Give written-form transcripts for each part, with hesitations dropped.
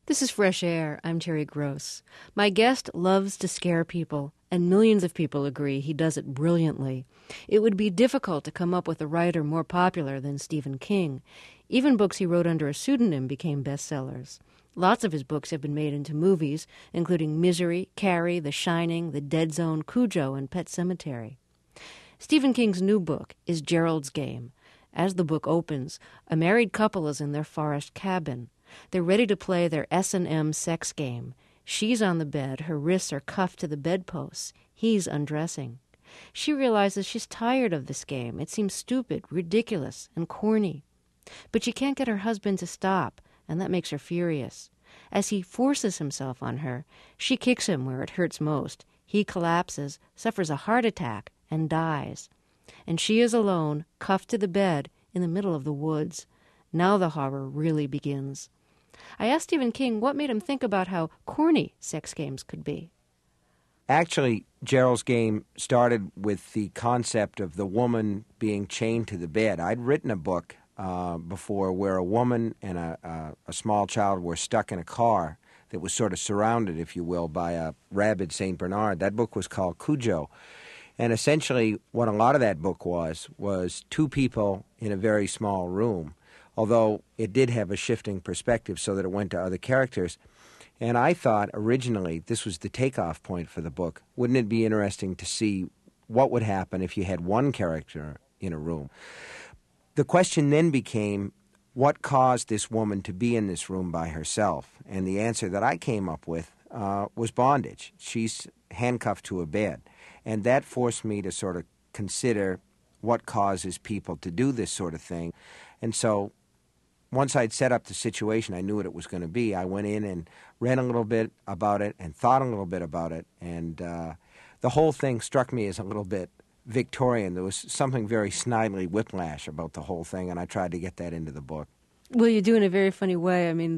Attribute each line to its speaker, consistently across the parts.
Speaker 1: This is Fresh Air. I'm Terry Gross. My guest loves to scare people, and millions of people agree he does it brilliantly. It would be difficult to come up with a writer more popular than Stephen King. Even books he wrote under a pseudonym became bestsellers. Lots of his books have been made into movies, including Misery, Carrie, The Shining, The Dead Zone, Cujo, and Pet Sematary. Stephen King's new book is Gerald's Game. As the book opens, a married couple is in their forest cabin. They're ready to play their S&M sex game. She's on the bed, her wrists are cuffed to the bedposts. He's undressing. She realizes she's tired of this game. It seems stupid, ridiculous, and corny. But she can't get her husband to stop, and that makes her furious. As he forces himself on her, she kicks him where it hurts most. He collapses, suffers a heart attack, and dies. And she is alone, cuffed to the bed, in the middle of the woods. Now the horror really begins. I asked Stephen King what made him think about how corny sex games could be.
Speaker 2: Actually, Gerald's Game started with the concept of the woman being chained to the bed. I'd written a book before where a woman and a small child were stuck in a car that was sort of surrounded, if you will, by a rabid St. Bernard. That book was called Cujo. And essentially what a lot of that book was two people in a very small room, although it did have a shifting perspective so that it went to other characters. And I thought originally this was the takeoff point for the book. Wouldn't it be interesting to see what would happen if you had one character in a room? The question then became, what caused this woman to be in this room by herself? And the answer that I came up with was bondage. She's handcuffed to a bed. And that forced me to sort of consider what causes people to do this sort of thing. And so once I'd set up the situation, I knew what it was going to be. I went in and read a little bit about it and thought a little bit about it. And the whole thing struck me as a little bit Victorian. There was something very snidely whiplash about the whole thing, and I tried to get that into the book.
Speaker 1: Well, you do in a very funny way. I mean,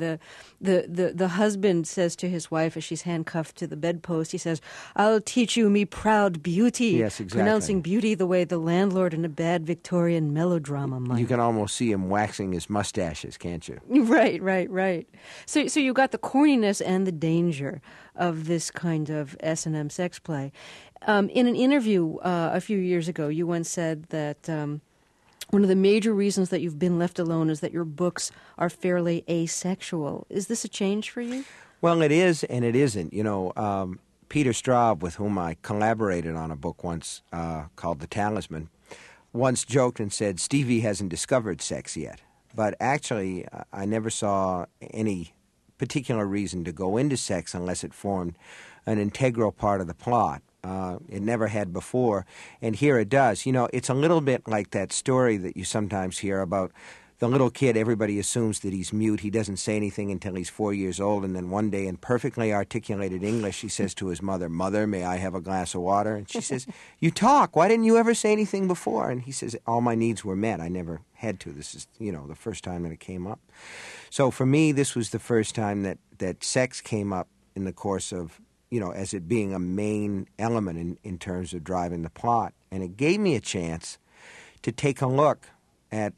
Speaker 1: the husband says to his wife as she's handcuffed to the bedpost, he says, "I'll teach you, me proud beauty."
Speaker 2: Yes, exactly.
Speaker 1: Pronouncing beauty the way the landlord in a bad Victorian melodrama might.
Speaker 2: You can almost see him waxing his mustaches, can't you?
Speaker 1: Right. So you got the corniness and the danger of this kind of S&M sex play. In an interview a few years ago, you once said that one of the major reasons that you've been left alone is that your books are fairly asexual. Is this a change for you?
Speaker 2: Well, it is and it isn't. You know, Peter Straub, with whom I collaborated on a book once called The Talisman, once joked and said, Stevie hasn't discovered sex yet. But actually, I never saw any particular reason to go into sex unless it formed an integral part of the plot. It never had before, and here it does. You know, it's a little bit like that story that you sometimes hear about the little kid. Everybody assumes that he's mute. He doesn't say anything until he's 4 years old, and then one day in perfectly articulated English, he says to his mother, "Mother, may I have a glass of water?" And she says, "You talk. Why didn't you ever say anything before?" And he says, "All my needs were met. I never had to. This is, you know, the first time that it came up." So for me, this was the first time that sex came up in the course of, you know, as it being a main element in terms of driving the plot. And it gave me a chance to take a look at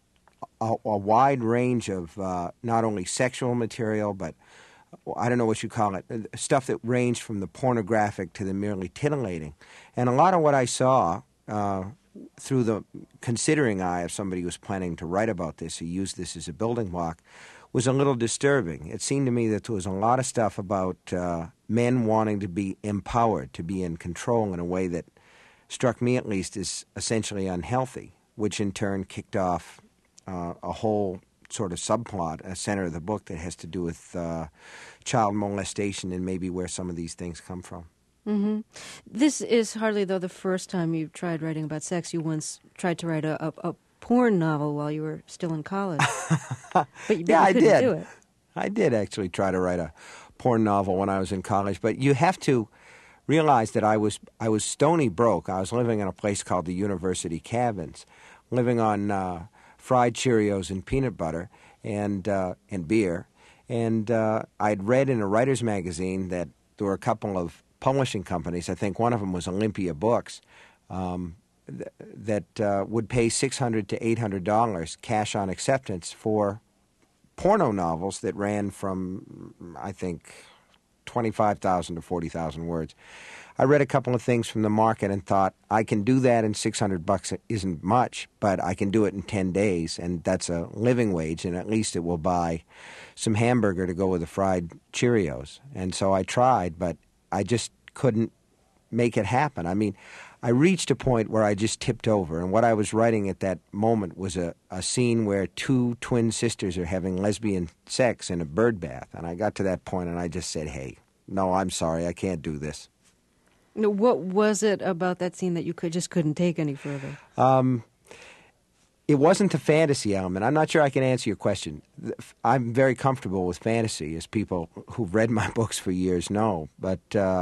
Speaker 2: a wide range of not only sexual material, but I don't know what you call it, stuff that ranged from the pornographic to the merely titillating. And a lot of what I saw through the considering eye of somebody who was planning to write about this, who used this as a building block, was a little disturbing. It seemed to me that there was a lot of stuff about men wanting to be empowered, to be in control in a way that struck me at least as essentially unhealthy, which in turn kicked off a whole sort of subplot, a center of the book that has to do with child molestation and maybe where some of these things come from.
Speaker 1: Mm-hmm. This is hardly, though, the first time you've tried writing about sex. You once tried to write a porn novel while you were still in college. But you couldn't do it.
Speaker 2: I did actually try to write a porn novel when I was in college, but you have to realize that I was stony broke. I was living in a place called the University Cabins, living on fried Cheerios and peanut butter and beer. And I'd read in a writer's magazine that there were a couple of publishing companies, I think one of them was Olympia Books, that would pay $600 to $800 cash on acceptance for porno novels that ran from, I think, 25,000 to 40,000 words. I read a couple of things from the market and thought, I can do that, and $600 isn't much, but I can do it in 10 days, and that's a living wage, and at least it will buy some hamburger to go with the fried Cheerios. And so I tried, but I just couldn't make it happen. I mean, I reached a point where I just tipped over, and what I was writing at that moment was a scene where two twin sisters are having lesbian sex in a bird bath, and I got to that point and I just said, hey, no, I'm sorry, I can't do this.
Speaker 1: What was it about that scene that you couldn't take any further?
Speaker 2: It wasn't the fantasy element. I'm not sure I can answer your question. I'm very comfortable with fantasy, as people who've read my books for years know, but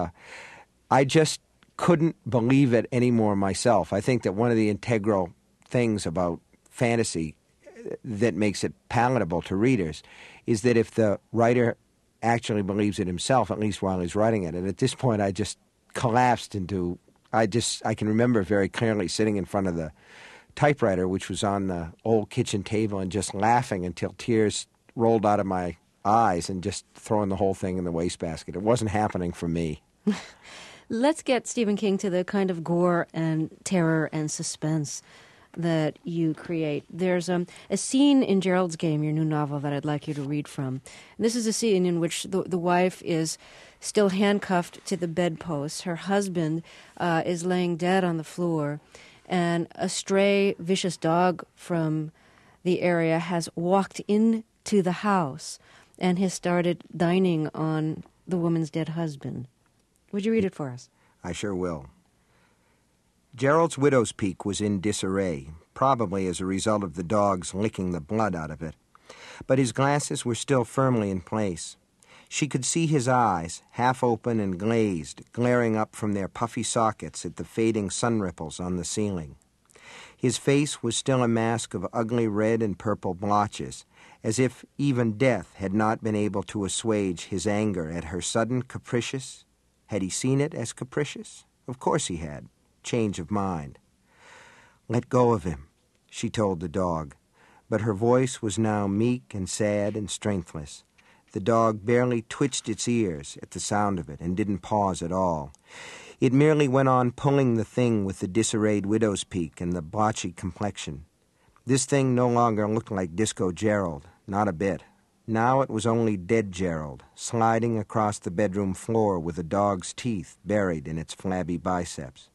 Speaker 2: I just couldn't believe it anymore myself. I think that one of the integral things about fantasy that makes it palatable to readers is that if the writer actually believes it himself, at least while he's writing it. And at this point, I just collapsed into, I can remember very clearly sitting in front of the typewriter, which was on the old kitchen table, and just laughing until tears rolled out of my eyes and just throwing the whole thing in the wastebasket. It wasn't happening for me.
Speaker 1: Let's get Stephen King to the kind of gore and terror and suspense that you create. There's a scene in Gerald's Game, your new novel, that I'd like you to read from. And this is a scene in which the wife is still handcuffed to the bedpost. Her husband is laying dead on the floor, and a stray, vicious dog from the area has walked into the house and has started dining on the woman's dead husband. Would you read it for us?
Speaker 2: I sure will. Gerald's widow's peak was in disarray, probably as a result of the dogs licking the blood out of it. But his glasses were still firmly in place. She could see his eyes, half open and glazed, glaring up from their puffy sockets at the fading sun ripples on the ceiling. His face was still a mask of ugly red and purple blotches, as if even death had not been able to assuage his anger at her sudden capricious. Had he seen it as capricious? Of course he had. Change of mind. Let go of him, she told the dog, but her voice was now meek and sad and strengthless. The dog barely twitched its ears at the sound of it and didn't pause at all. It merely went on pulling the thing with the disarrayed widow's peak and the blotchy complexion. This thing no longer looked like Disco Gerald, not a bit. Now it was only dead Gerald, sliding across the bedroom floor with a dog's teeth buried in its flabby biceps.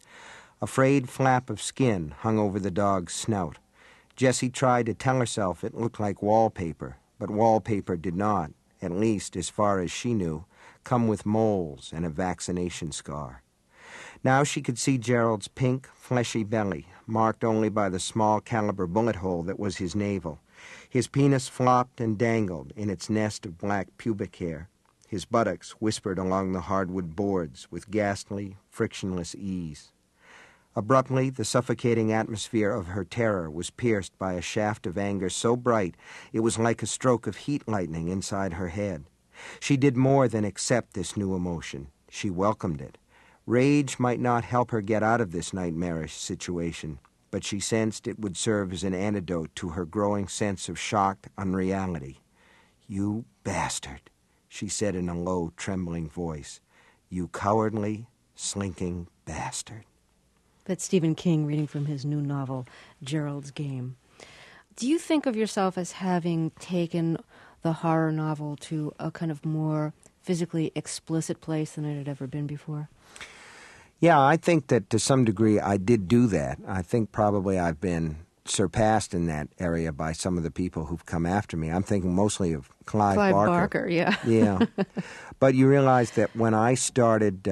Speaker 2: A frayed flap of skin hung over the dog's snout. Jessie tried to tell herself it looked like wallpaper, but wallpaper did not, at least as far as she knew, come with moles and a vaccination scar. Now she could see Gerald's pink, fleshy belly, marked only by the small caliber bullet hole that was his navel. His penis flopped and dangled in its nest of black pubic hair. His buttocks whispered along the hardwood boards with ghastly, frictionless ease. Abruptly, the suffocating atmosphere of her terror was pierced by a shaft of anger so bright it was like a stroke of heat lightning inside her head. She did more than accept this new emotion. She welcomed it. Rage might not help her get out of this nightmarish situation, but she sensed it would serve as an antidote to her growing sense of shocked unreality. "You bastard," she said in a low, trembling voice. "You cowardly, slinking bastard."
Speaker 1: That's Stephen King reading from his new novel, Gerald's Game. Do you think of yourself as having taken the horror novel to a kind of more physically explicit place than it had ever been before?
Speaker 2: Yeah, I think that to some degree I did do that. I think probably I've been surpassed in that area by some of the people who've come after me. I'm thinking mostly of Clive
Speaker 1: Barker, yeah.
Speaker 2: Yeah. But you realize that when I started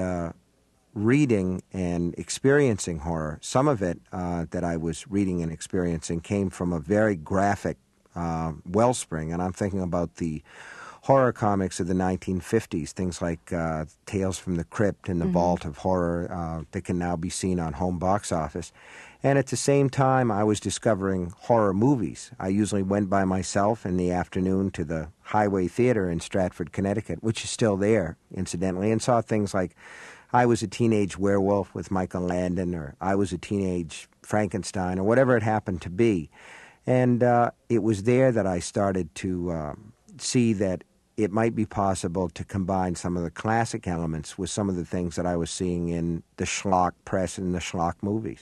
Speaker 2: reading and experiencing horror, some of it that I was reading and experiencing came from a very graphic wellspring, and I'm thinking about the horror comics of the 1950s, things like Tales from the Crypt and the Vault of Horror that can now be seen on home box office. And at the same time, I was discovering horror movies. I usually went by myself in the afternoon to the Highway Theater in Stratford, Connecticut, which is still there, incidentally, and saw things like I Was a Teenage Werewolf with Michael Landon, or I Was a Teenage Frankenstein, or whatever it happened to be. And it was there that I started to see that it might be possible to combine some of the classic elements with some of the things that I was seeing in the schlock press and the schlock movies.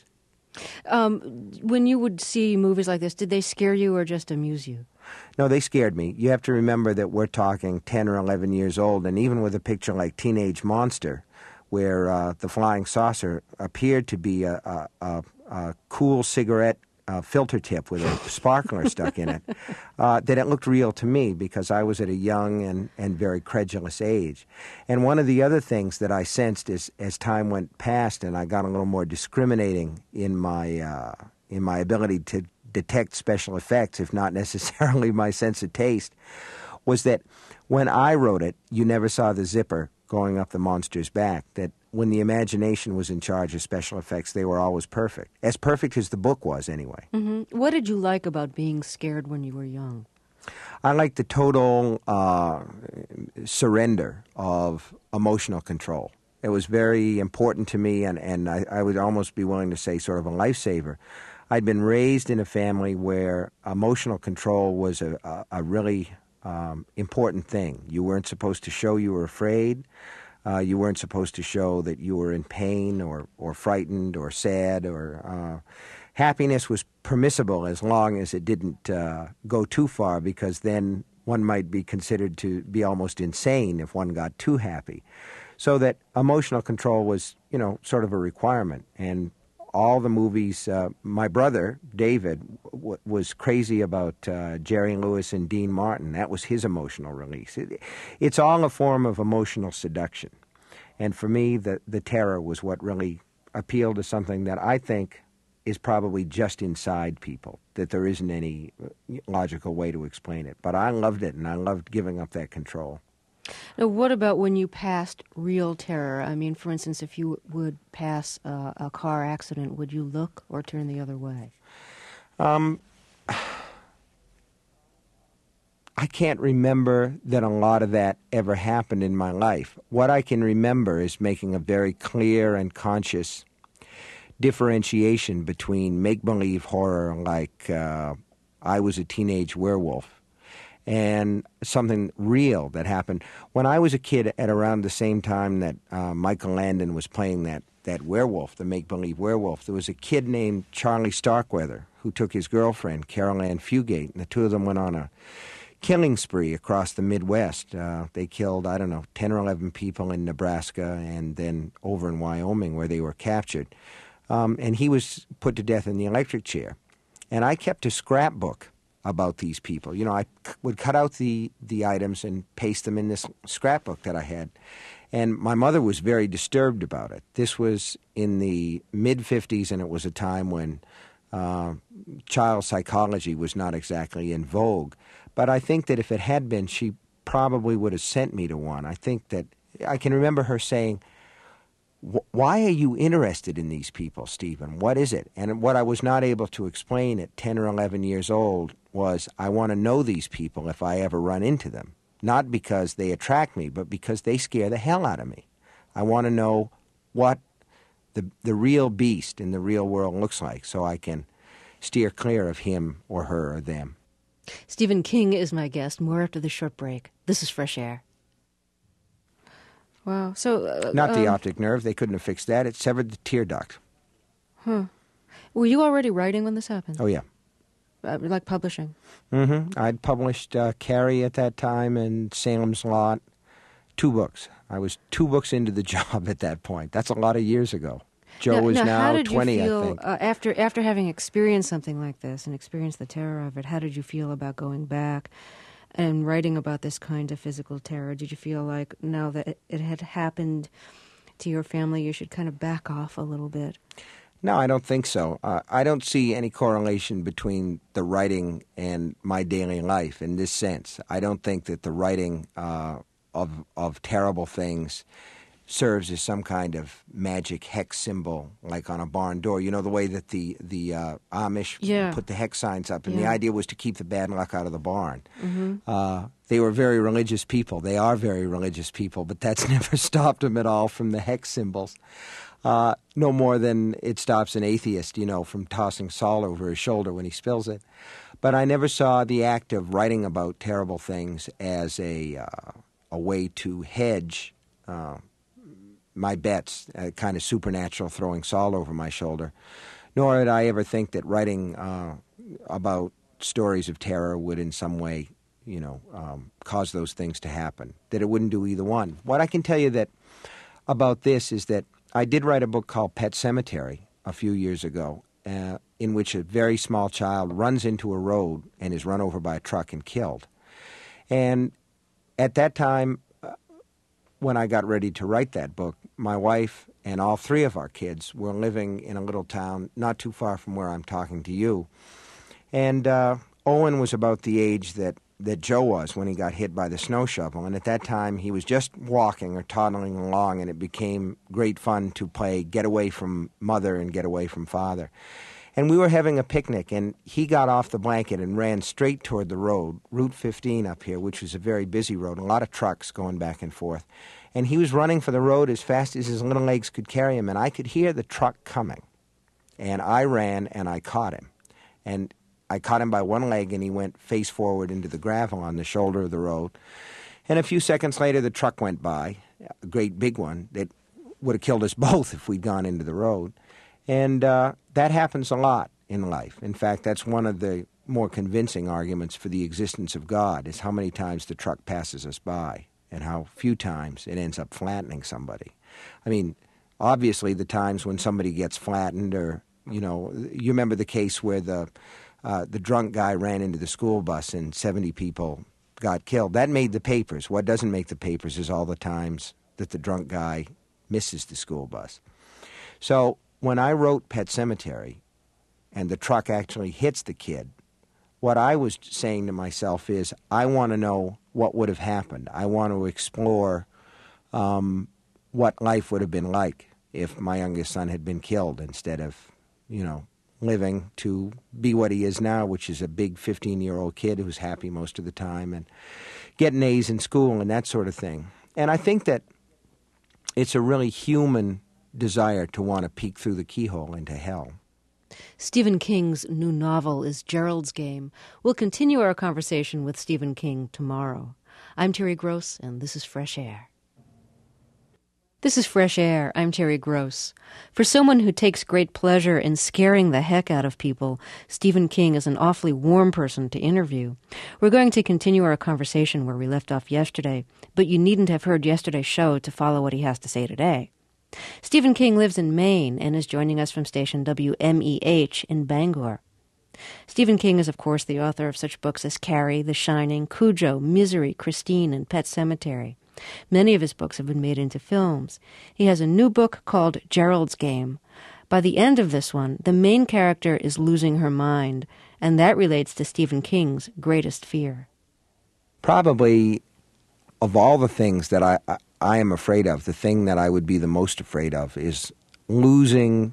Speaker 1: When you would see movies like this, did they scare you or just amuse you?
Speaker 2: No, they scared me. You have to remember that we're talking 10 or 11 years old, and even with a picture like Teenage Monster, where the flying saucer appeared to be a cool cigarette filter tip with a sparkler stuck in it, that it looked real to me because I was at a young and very credulous age. And one of the other things that I sensed as time went past and I got a little more discriminating in my ability to detect special effects, if not necessarily my sense of taste, was that when I wrote it, you never saw the zipper going up the monster's back, that when the imagination was in charge of special effects, they were always perfect. As perfect as the book was, anyway.
Speaker 1: Mm-hmm. What did you like about being scared when you were young?
Speaker 2: I liked the total surrender of emotional control. It was very important to me, and I would almost be willing to say sort of a lifesaver. I'd been raised in a family where emotional control was a really important thing. You weren't supposed to show you were afraid. You weren't supposed to show that you were in pain or frightened or sad. Or happiness was permissible as long as it didn't go too far, because then one might be considered to be almost insane if one got too happy. So that emotional control was, sort of a requirement. And all the movies, my brother, David, was crazy about Jerry Lewis and Dean Martin. That was his emotional release. It's all a form of emotional seduction. And for me, the terror was what really appealed to something that I think is probably just inside people, that there isn't any logical way to explain it. But I loved it, and I loved giving up that control.
Speaker 1: Now, what about when you passed real terror? I mean, for instance, if you would pass a car accident, would you look or turn the other way?
Speaker 2: I can't remember that a lot of that ever happened in my life. What I can remember is making a very clear and conscious differentiation between make-believe horror like I Was a Teenage Werewolf and something real that happened. When I was a kid, at around the same time that Michael Landon was playing that werewolf, the make-believe werewolf, there was a kid named Charlie Starkweather who took his girlfriend, Carol Ann Fugate, and the two of them went on a killing spree across the Midwest. They killed, 10 or 11 people in Nebraska and then over in Wyoming where they were captured. And he was put to death in the electric chair. And I kept a scrapbook about these people. I would cut out the items and paste them in this scrapbook that I had. And my mother was very disturbed about it. This was in the mid-'50s, and it was a time when child psychology was not exactly in vogue. But I think that if it had been, she probably would have sent me to one. I think that I can remember her saying, "Why are you interested in these people, Stephen? What is it?" And what I was not able to explain at 10 or 11 years old was, I want to know these people if I ever run into them. Not because they attract me, but because they scare the hell out of me. I want to know what the real beast in the real world looks like so I can steer clear of him or her or them.
Speaker 1: Stephen King is my guest. More after the short break. This is Fresh Air. Wow. So
Speaker 2: not the optic nerve. They couldn't have fixed that. It severed the tear duct.
Speaker 1: Were you already writing when this happened?
Speaker 2: Oh, yeah.
Speaker 1: Like publishing?
Speaker 2: Mm-hmm. I'd published Carrie at that time and Salem's Lot, 2 books. I was 2 books into the job at that point. That's a lot of years ago. Joe is now 20, I think.
Speaker 1: After having experienced something like this and experienced the terror of it, how did you feel about going back and writing about this kind of physical terror? Did you feel like now that it had happened to your family, you should kind of back off a little bit?
Speaker 2: No, I don't think so. I don't see any correlation between the writing and my daily life in this sense. I don't think that the writing of terrible things serves as some kind of magic hex symbol, like on a barn door. You know, the way that the Amish put the hex signs up, and the idea was to keep the bad luck out of the barn. Mm-hmm. They were very religious people. They are very religious people, but that's never stopped them at all from the hex symbols. No more than it stops an atheist, from tossing salt over his shoulder when he spills it. But I never saw the act of writing about terrible things as a way to hedge my bets, kind of supernatural throwing salt over my shoulder. Nor did I ever think that writing about stories of terror would in some way, cause those things to happen, that it wouldn't do either one. What I can tell you that about this is that I did write a book called Pet Sematary a few years ago, in which a very small child runs into a road and is run over by a truck and killed. And at that time, when I got ready to write that book, my wife and all three of our kids were living in a little town not too far from where I'm talking to you. And Owen was about the age that Joe was when he got hit by the snow shovel. And at that time, he was just walking or toddling along, and it became great fun to play get away from mother and get away from father. And we were having a picnic, and he got off the blanket and ran straight toward the road, Route 15 up here, which was a very busy road, a lot of trucks going back and forth. And he was running for the road as fast as his little legs could carry him, and I could hear the truck coming. And I ran, and I caught him. And I caught him by one leg, and he went face forward into the gravel on the shoulder of the road. And a few seconds later, the truck went by, a great big one that would have killed us both if we'd gone into the road. And that happens a lot in life. In fact, that's one of the more convincing arguments for the existence of God, is how many times the truck passes us by and how few times it ends up flattening somebody. I mean, obviously the times when somebody gets flattened, or, you remember the case where the drunk guy ran into the school bus and 70 people got killed. That made the papers. What doesn't make the papers is all the times that the drunk guy misses the school bus. So when I wrote Pet Sematary and the truck actually hits the kid, what I was saying to myself is, I want to know what would have happened. I want to explore what life would have been like if my youngest son had been killed instead of, living to be what he is now, which is a big 15-year-old kid who's happy most of the time and getting A's in school and that sort of thing. And I think that it's a really human desire to want to peek through the keyhole into hell.
Speaker 1: Stephen King's new novel is Gerald's Game. We'll continue our conversation with Stephen King tomorrow. I'm Terry Gross, and this is Fresh Air. This is Fresh Air. I'm Terry Gross. For someone who takes great pleasure in scaring the heck out of people, Stephen King is an awfully warm person to interview. We're going to continue our conversation where we left off yesterday, but you needn't have heard yesterday's show to follow what he has to say today. Stephen King lives in Maine and is joining us from station WMEH in Bangor. Stephen King is, of course, the author of such books as Carrie, The Shining, Cujo, Misery, Christine, and Pet Sematary. Many of his books have been made into films. He has a new book called Gerald's Game. By the end of this one, the main character is losing her mind, and that relates to Stephen King's greatest fear.
Speaker 2: Probably, of all the things that I am afraid of, the thing that I would be the most afraid of is losing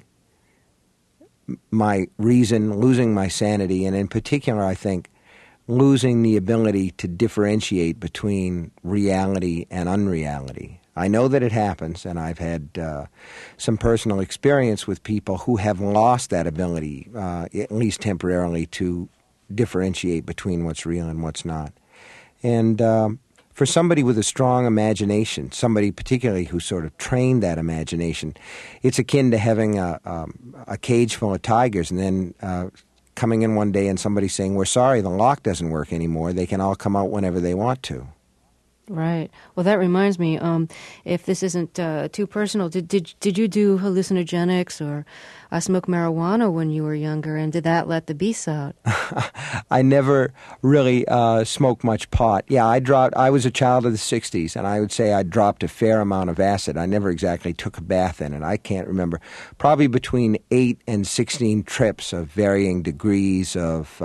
Speaker 2: my reason, losing my sanity, and in particular, I think, losing the ability to differentiate between reality and unreality. I know that it happens, and I've had some personal experience with people who have lost that ability, at least temporarily, to differentiate between what's real and what's not. And for somebody with a strong imagination, somebody particularly who sort of trained that imagination, it's akin to having a cage full of tigers and then coming in one day and somebody saying, "We're sorry, the lock doesn't work anymore. They can all come out whenever they want to."
Speaker 1: Right. Well, that reminds me, if this isn't too personal, did you do hallucinogenics or smoke marijuana when you were younger, and did that let the beasts out?
Speaker 2: I never really smoked much pot. Yeah, I was a child of the 60s, and I would say I dropped a fair amount of acid. I never exactly took a bath in it. I can't remember. Probably between 8 and 16 trips of varying degrees of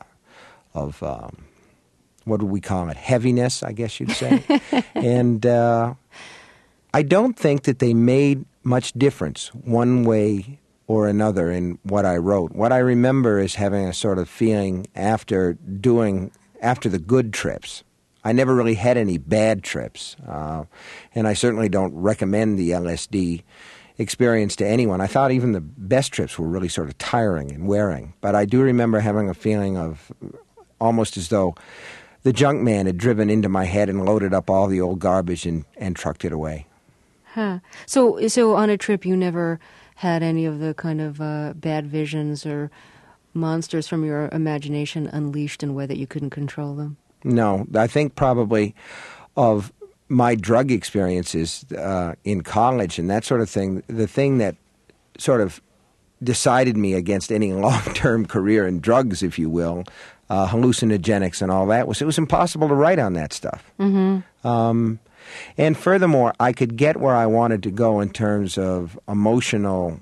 Speaker 2: what would we call it? Heaviness, I guess you'd say. And I don't think that they made much difference one way or another in what I wrote. What I remember is having a sort of feeling after the good trips. I never really had any bad trips. And I certainly don't recommend the LSD experience to anyone. I thought even the best trips were really sort of tiring and wearing. But I do remember having a feeling of almost as though the junk man had driven into my head and loaded up all the old garbage and trucked it away.
Speaker 1: Huh. So on a trip, you never had any of the kind of bad visions or monsters from your imagination unleashed in a way that you couldn't control them?
Speaker 2: No, I think probably of my drug experiences in college and that sort of thing, the thing that sort of decided me against any long-term career in drugs, if you will, hallucinogenics and all that, it was impossible to write on that stuff.
Speaker 1: Mm-hmm.
Speaker 2: And furthermore, I could get where I wanted to go in terms of emotional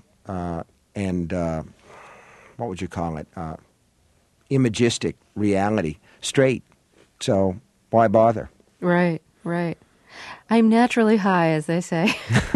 Speaker 2: and, what would you call it, imagistic reality straight. So why bother?
Speaker 1: Right. I'm naturally high, as they say.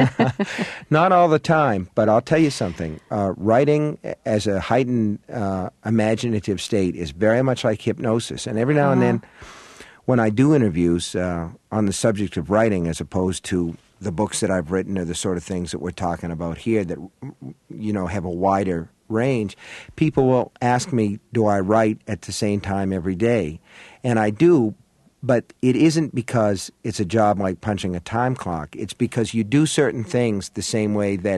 Speaker 2: Not all the time, but I'll tell you something. Writing as a heightened imaginative state is very much like hypnosis. And every now and then, when I do interviews on the subject of writing as opposed to the books that I've written or the sort of things that we're talking about here that, have a wider range, people will ask me, do I write at the same time every day? And I do, but it isn't because it's a job like punching a time clock. It's because you do certain things the same way that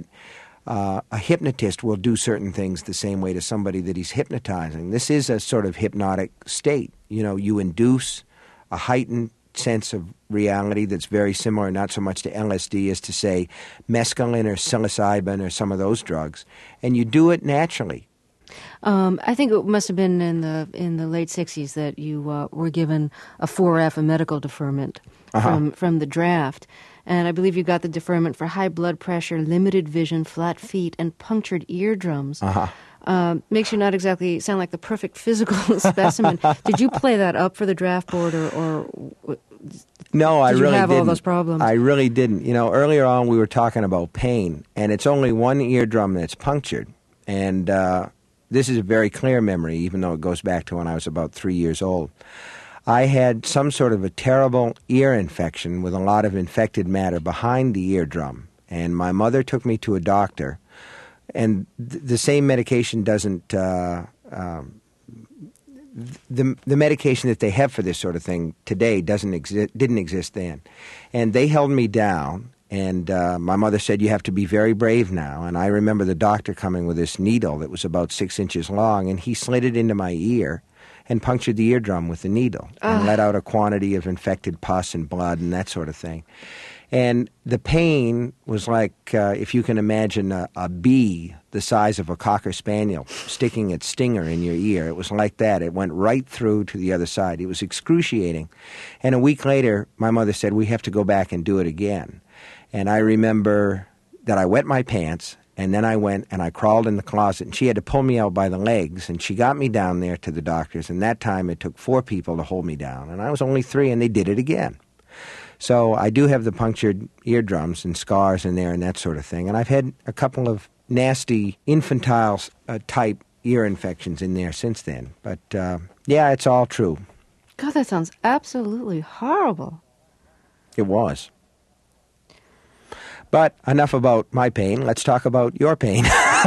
Speaker 2: a hypnotist will do certain things the same way to somebody that he's hypnotizing. This is a sort of hypnotic state. You induce a heightened sense of reality that's very similar, not so much to LSD as to, say, mescaline or psilocybin or some of those drugs, and you do it naturally.
Speaker 1: I think it must have been in the late 60s that you were given a 4F, a medical deferment, from the draft. And I believe you got the deferment for high blood pressure, limited vision, flat feet, and punctured eardrums. Makes you not exactly sound like the perfect physical specimen. Did you play that up for the draft board, or
Speaker 2: no, I really didn't.
Speaker 1: Have all those problems?
Speaker 2: I really didn't. Earlier on we were talking about pain, and it's only one eardrum that's punctured. And this is a very clear memory, even though it goes back to when I was about 3 years old. I had some sort of a terrible ear infection with a lot of infected matter behind the eardrum. And my mother took me to a doctor. And the same medication doesn't, the medication that they have for this sort of thing today didn't exist then. And they held me down. And my mother said, you have to be very brave now. And I remember the doctor coming with this needle that was about 6 inches long, and he slid it into my ear and punctured the eardrum with the needle and let out a quantity of infected pus and blood and that sort of thing. And the pain was like, if you can imagine a bee the size of a Cocker Spaniel sticking its stinger in your ear. It was like that. It went right through to the other side. It was excruciating. And a week later, my mother said, we have to go back and do it again. And I remember that I wet my pants, and then I went and I crawled in the closet, and she had to pull me out by the legs, and she got me down there to the doctors, and that time it took 4 people to hold me down, and I was only 3, and they did it again. So I do have the punctured eardrums and scars in there and that sort of thing, and I've had a couple of nasty infantile type ear infections in there since then. But yeah, it's all true.
Speaker 1: God, that sounds absolutely horrible.
Speaker 2: It was. But enough about my pain. Let's talk about your pain.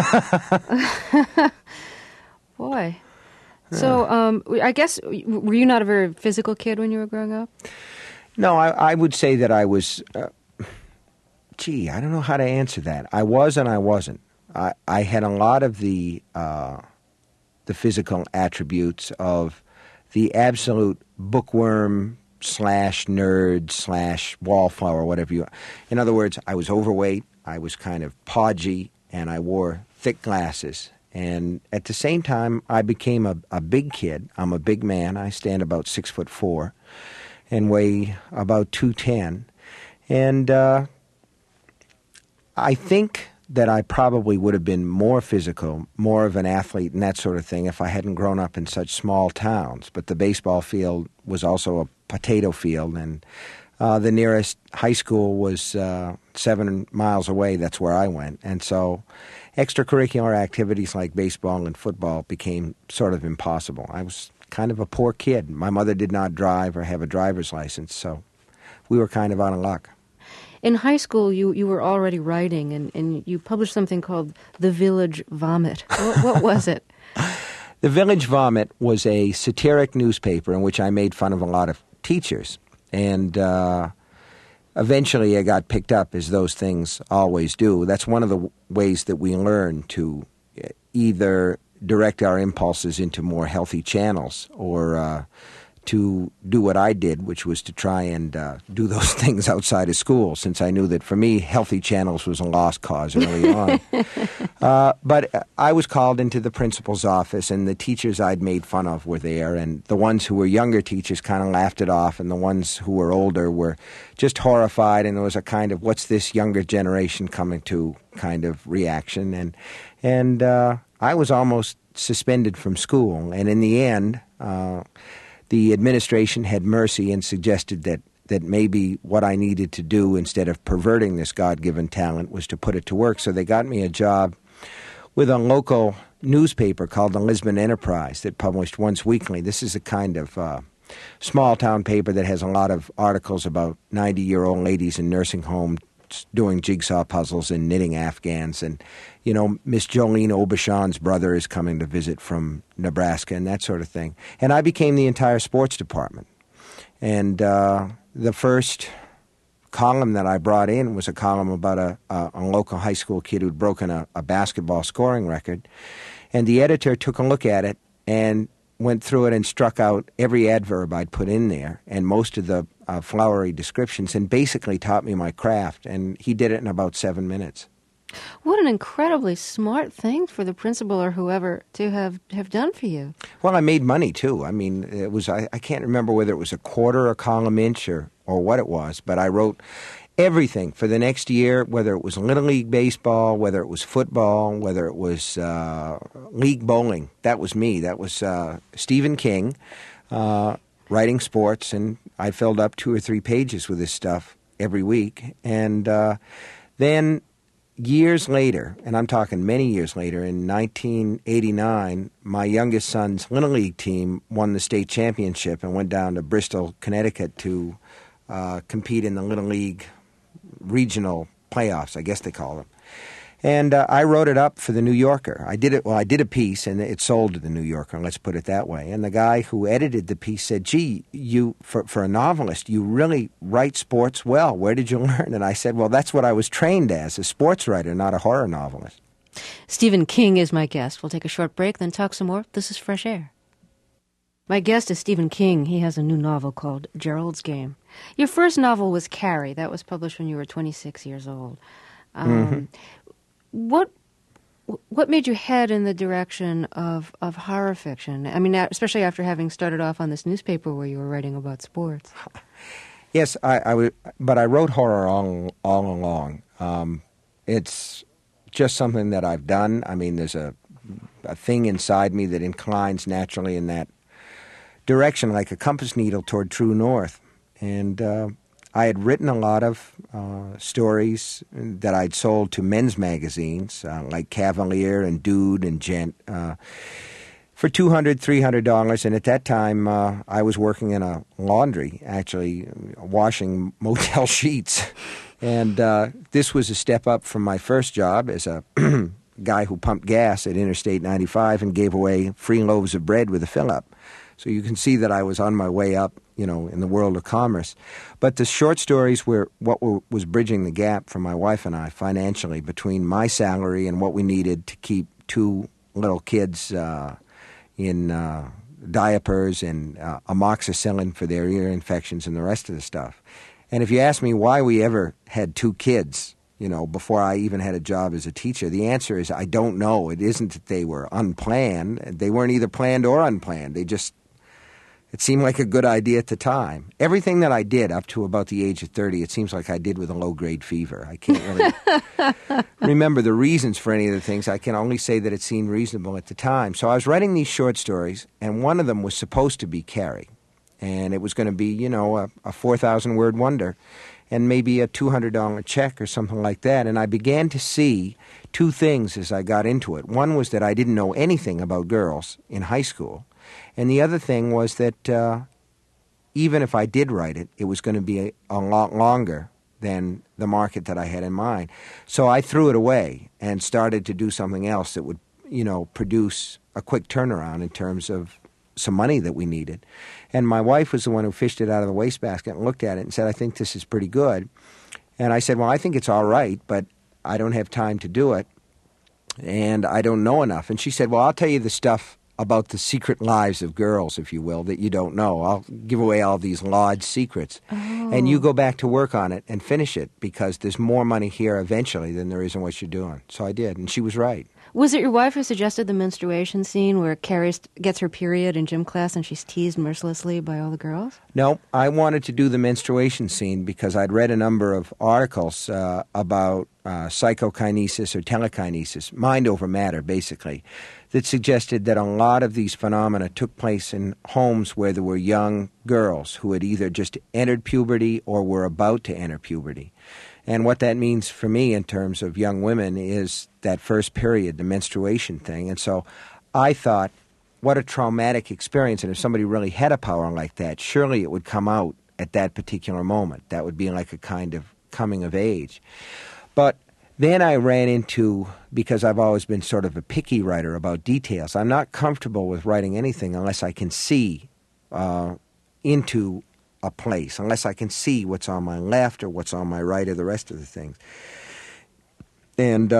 Speaker 1: Boy. So I guess, were you not a very physical kid when you were growing up?
Speaker 2: No, I would say that I was, I don't know how to answer that. I was and I wasn't. I had a lot of the physical attributes of the absolute bookworm / nerd / wallflower, whatever you. In other words, I was overweight, I was kind of podgy, and I wore thick glasses. And at the same time, I became a big kid. I'm a big man. I stand about 6'4" and weigh about 210. And I think that I probably would have been more physical, more of an athlete and that sort of thing if I hadn't grown up in such small towns. But the baseball field was also a potato field, and the nearest high school was 7 miles away. That's where I went. And so extracurricular activities like baseball and football became sort of impossible. I was kind of a poor kid. My mother did not drive or have a driver's license, so we were kind of out of luck.
Speaker 1: In high school, you were already writing, and you published something called The Village Vomit. What was it?
Speaker 2: The Village Vomit was a satiric newspaper in which I made fun of a lot of teachers. And eventually I got picked up, as those things always do. That's one of the ways that we learn to either direct our impulses into more healthy channels or to do what I did, which was to try and do those things outside of school, since I knew that for me, healthy channels was a lost cause early on. But I was called into the principal's office, and the teachers I'd made fun of were there, and the ones who were younger teachers kind of laughed it off, and the ones who were older were just horrified, and there was a kind of, what's this younger generation coming to kind of reaction. And I was almost suspended from school, and in the end, the administration had mercy and suggested that maybe what I needed to do instead of perverting this God-given talent was to put it to work. So they got me a job with a local newspaper called the Lisbon Enterprise that published once weekly. This is a kind of small-town paper that has a lot of articles about 90-year-old ladies in nursing homes doing jigsaw puzzles and knitting afghans. And, you know, Miss Jolene Aubuchon's brother is coming to visit from Nebraska and that sort of thing. And I became the entire sports department. And the first column that I brought in was a column about a local high school kid who'd broken a basketball scoring record. And the editor took a look at it and went through it and struck out every adverb I'd put in there and most of the flowery descriptions, and basically taught me my craft. And he did it in about 7 minutes.
Speaker 1: What an incredibly smart thing for the principal or whoever to have done for you.
Speaker 2: Well, I made money, too. I mean, it was I can't remember whether it was a quarter, a column inch, or what it was, but I wrote everything for the next year, whether it was Little League baseball, whether it was football, whether it was league bowling. That was me. That was Stephen King writing sports, and I filled up 2 or 3 pages with this stuff every week. And then years later, and I'm talking many years later, in 1989, my youngest son's Little League team won the state championship and went down to Bristol, Connecticut to compete in the Little League regional playoffs, I guess they call them. And I wrote it up for the New Yorker. I did a piece, and it sold to the New Yorker, let's put it that way. And the guy who edited the piece said, gee, you, for a novelist, you really write sports well. Where did you learn? And I said, well, that's what I was trained as, a sports writer, not a horror novelist.
Speaker 1: Stephen King is my guest. We'll take a short break, then talk some more. This is Fresh Air. My guest is Stephen King. He has a new novel called Gerald's Game. Your first novel was Carrie. That was published when you were 26 years old. What made you head in the direction of horror fiction? I mean, especially after having started off on this newspaper where you were writing about sports.
Speaker 2: Yes, but I wrote horror all along. It's just something that I've done. I mean, there's a thing inside me that inclines naturally in that direction, like a compass needle toward true north. And I had written a lot of stories that I'd sold to men's magazines like Cavalier and Dude and Gent for $200, $300. And at that time, I was working in a laundry, actually washing motel sheets. And this was a step up from my first job as a guy who pumped gas at Interstate 95 and gave away free loaves of bread with a fill-up. So you can see that I was on my way up, you know, in the world of commerce. But the short stories were what was bridging the gap for my wife and I financially between my salary and what we needed to keep 2 little kids in diapers and amoxicillin for their ear infections and the rest of the stuff. And if you ask me why we ever had 2 kids, you know, before I even had a job as a teacher, the answer is I don't know. It isn't that they were unplanned. They weren't either planned or unplanned. It seemed like a good idea at the time. Everything that I did up to about the age of 30, it seems like I did with a low-grade fever. I can't really remember the reasons for any of the things. I can only say that it seemed reasonable at the time. So I was writing these short stories, and one of them was supposed to be Carrie. And it was going to be, you know, a 4,000-word wonder and maybe a $200 check or something like that. And I began to see 2 things as I got into it. One was that I didn't know anything about girls in high school. And the other thing was that even if I did write it, it was going to be a lot longer than the market that I had in mind. So I threw it away and started to do something else that would, produce a quick turnaround in terms of some money that we needed. And my wife was the one who fished it out of the wastebasket and looked at it and said, I think this is pretty good. And I said, well, I think it's all right, but I don't have time to do it, and I don't know enough. And she said, well, I'll tell you the stuff about the secret lives of girls, if you will, that you don't know. I'll give away all these lodged secrets. Oh. And you go back to work on it and finish it, because there's more money here eventually than there is in what you're doing. So I did, and she was right.
Speaker 1: Was it your wife who suggested the menstruation scene where Carrie gets her period in gym class and she's teased mercilessly by all the girls?
Speaker 2: No, I wanted to do the menstruation scene because I'd read a number of articles about psychokinesis or telekinesis, mind over matter, basically, that suggested that a lot of these phenomena took place in homes where there were young girls who had either just entered puberty or were about to enter puberty. And what that means for me in terms of young women is that first period, the menstruation thing. And so I thought, what a traumatic experience. And if somebody really had a power like that, surely it would come out at that particular moment. That would be like a kind of coming of age. But then I ran into, because I've always been sort of a picky writer about details, I'm not comfortable with writing anything unless I can see into a place, unless I can see what's on my left or what's on my right or the rest of the things. And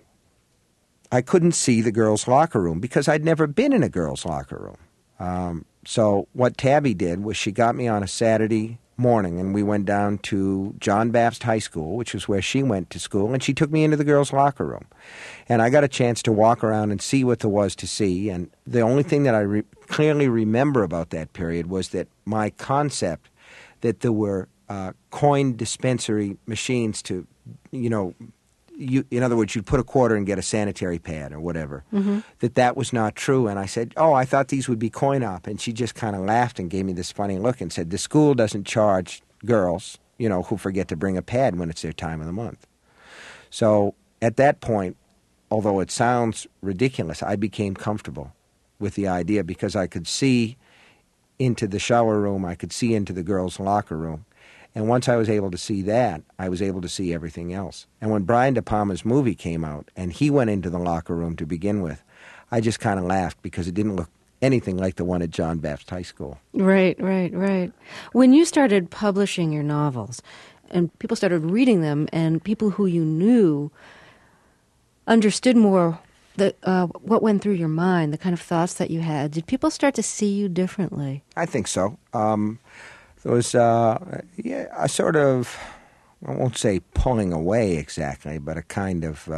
Speaker 2: I couldn't see the girls' locker room because I'd never been in a girls' locker room. So what Tabby did was she got me on a Saturday morning, and we went down to John Baptist High School, which was where she went to school, and she took me into the girls' locker room. And I got a chance to walk around and see what there was to see. And the only thing that I clearly remember about that period was that my concept that there were coin dispensary machines to, in other words, you'd put a quarter and get a sanitary pad or whatever, that was not true. And I said, I thought these would be coin-op. And she just kind of laughed and gave me this funny look and said, the school doesn't charge girls, who forget to bring a pad when it's their time of the month. So at that point, although it sounds ridiculous, I became comfortable with the idea because I could see into the shower room, I could see into the girls' locker room. And once I was able to see that, I was able to see everything else. And when Brian De Palma's movie came out and he went into the locker room to begin with, I just kind of laughed because it didn't look anything like the one at John Baptist High School.
Speaker 1: Right. When you started publishing your novels and people started reading them and people who you knew understood more what went through your mind, the kind of thoughts that you had, did people start to see you differently?
Speaker 2: I think so. There was a sort of, I won't say pulling away exactly, but a kind of,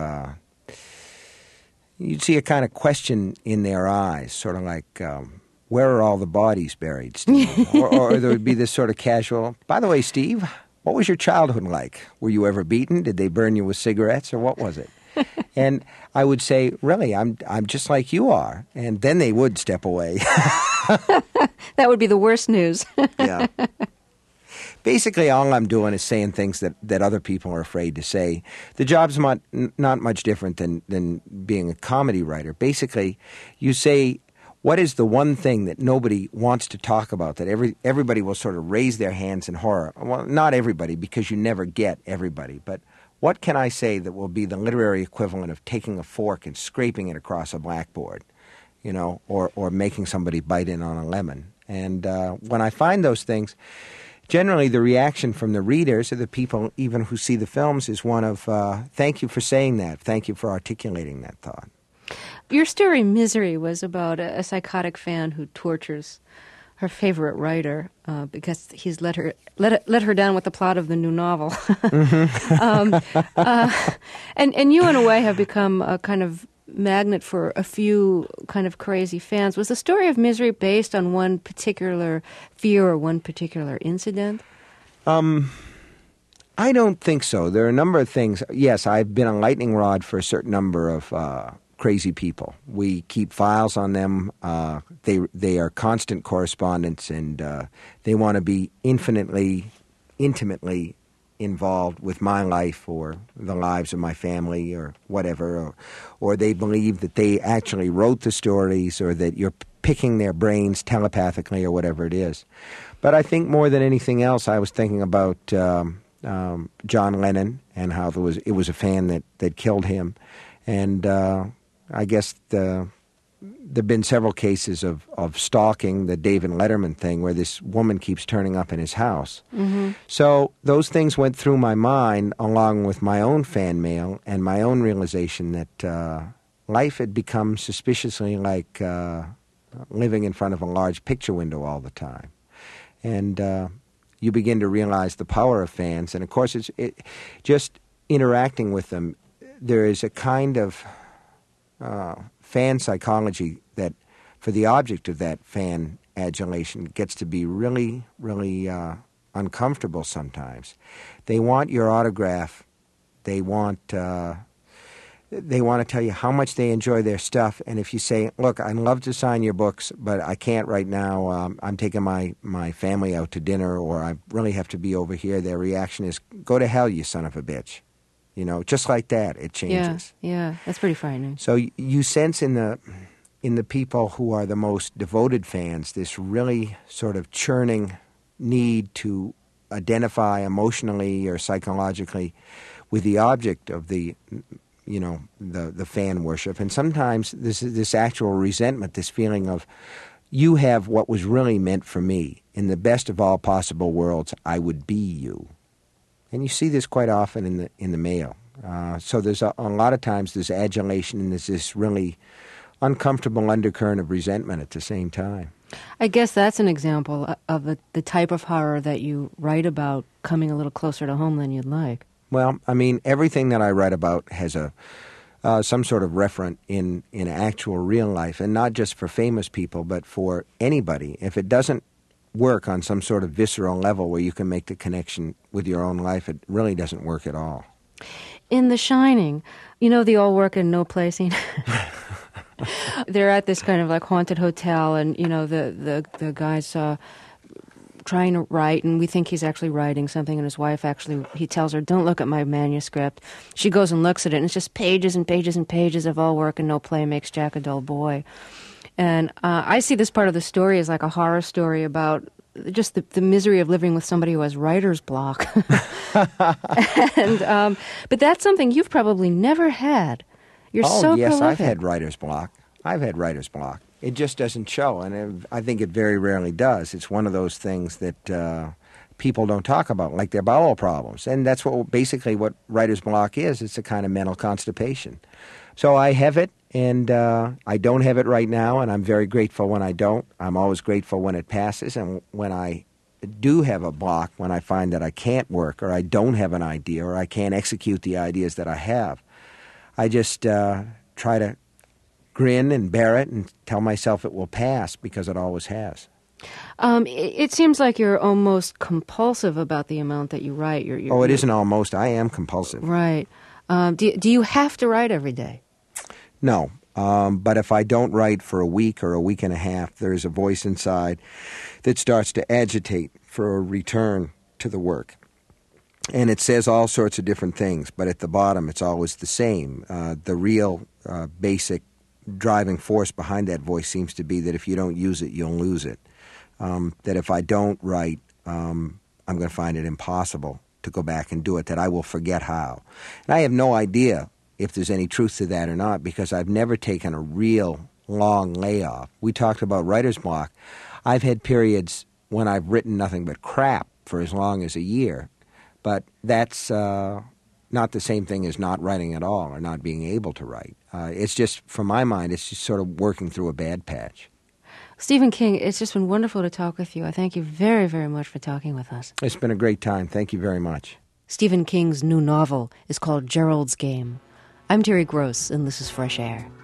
Speaker 2: you'd see a kind of question in their eyes, sort of like, where are all the bodies buried, Steve? or there would be this sort of casual, by the way, Steve, what was your childhood like? Were you ever beaten? Did they burn you with cigarettes, or what was it? And I would say, really, I'm just like you are. And then they would step away.
Speaker 1: That would be the worst news.
Speaker 2: Yeah. Basically, all I'm doing is saying things that other people are afraid to say. The job's not much different than being a comedy writer. Basically, you say, what is the one thing that nobody wants to talk about, that everybody will sort of raise their hands in horror? Well, not everybody, because you never get everybody, but what can I say that will be the literary equivalent of taking a fork and scraping it across a blackboard, or making somebody bite in on a lemon? And when I find those things, generally the reaction from the readers or the people even who see the films is one of, thank you for saying that, thank you for articulating that thought.
Speaker 1: Your story, Misery, was about a psychotic fan who tortures her favorite writer because he's let her down with the plot of the new novel. And you, in a way, have become a kind of magnet for a few kind of crazy fans. Was the story of Misery based on one particular fear or one particular incident?
Speaker 2: I don't think so. There are a number of things. Yes, I've been a lightning rod for a certain number of crazy people. We keep files on them. They are constant correspondents, and they want to be intimately involved with my life or the lives of my family or whatever, or they believe that they actually wrote the stories or that you're picking their brains telepathically or whatever it is. But I think more than anything else, I was thinking about John Lennon and how it was a fan that killed him. And I guess there have been several cases of stalking, the David Letterman thing, where this woman keeps turning up in his house.
Speaker 1: Mm-hmm.
Speaker 2: So those things went through my mind, along with my own fan mail and my own realization that life had become suspiciously like living in front of a large picture window all the time. And you begin to realize the power of fans. And, of course, just interacting with them, there is a kind of fan psychology that, for the object of that fan adulation, gets to be really, really uncomfortable sometimes. They want your autograph. They want to tell you how much they enjoy their stuff. And if you say, look, I'd love to sign your books, but I can't right now. I'm taking my family out to dinner, or I really have to be over here, their reaction is, go to hell, you son of a bitch. You know, just like that, it changes.
Speaker 1: Yeah, that's pretty frightening.
Speaker 2: So you sense in the people who are the most devoted fans this really sort of churning need to identify emotionally or psychologically with the object of the fan worship. And sometimes this actual resentment, this feeling of, you have what was really meant for me. In the best of all possible worlds, I would be you. And you see this quite often in the mail. So there's a lot of times there's adulation and there's this really uncomfortable undercurrent of resentment at the same time.
Speaker 1: I guess that's an example of the type of horror that you write about coming a little closer to home than you'd like.
Speaker 2: Well, I mean, everything that I write about has some sort of referent in actual real life, and not just for famous people, but for anybody. If it doesn't work on some sort of visceral level where you can make the connection with your own life, it really doesn't work at all.
Speaker 1: In The Shining, you know the all work and no play scene? They're at this kind of like haunted hotel, and you know the guy's trying to write, and we think he's actually writing something, and his wife he tells her, don't look at my manuscript. She goes and looks at it, and it's just pages and pages and pages of all work and no play makes Jack a dull boy. And I see this part of the story as like a horror story about just the misery of living with somebody who has writer's block. And but that's something you've probably never had. You're so
Speaker 2: yes,
Speaker 1: prolific.
Speaker 2: I've had writer's block. It just doesn't show, and I think it very rarely does. It's one of those things that people don't talk about, like their bowel problems. And that's basically what writer's block is. It's a kind of mental constipation. So I have it, and I don't have it right now, and I'm very grateful when I don't. I'm always grateful when it passes, and when I do have a block, when I find that I can't work, or I don't have an idea, or I can't execute the ideas that I have, I just try to grin and bear it and tell myself it will pass, because it always has.
Speaker 1: It seems like you're almost compulsive about the amount that you write.
Speaker 2: It isn't almost. I am compulsive.
Speaker 1: Right. Do you have to write every day?
Speaker 2: No. But if I don't write for a week or a week and a half, there's a voice inside that starts to agitate for a return to the work. And it says all sorts of different things, but at the bottom it's always the same. The real basic driving force behind that voice seems to be that if you don't use it, you'll lose it. That if I don't write, I'm going to find it impossible to go back and do it, that I will forget how. And I have no idea if there's any truth to that or not, because I've never taken a real long layoff. We talked about writer's block. I've had periods when I've written nothing but crap for as long as a year, but that's not the same thing as not writing at all or not being able to write. It's just, from my mind, it's just sort of working through a bad patch.
Speaker 1: Stephen King, it's just been wonderful to talk with you. I thank you very, very much for talking with us.
Speaker 2: It's been a great time. Thank you very much.
Speaker 1: Stephen King's new novel is called Gerald's Game. I'm Terry Gross, and this is Fresh Air.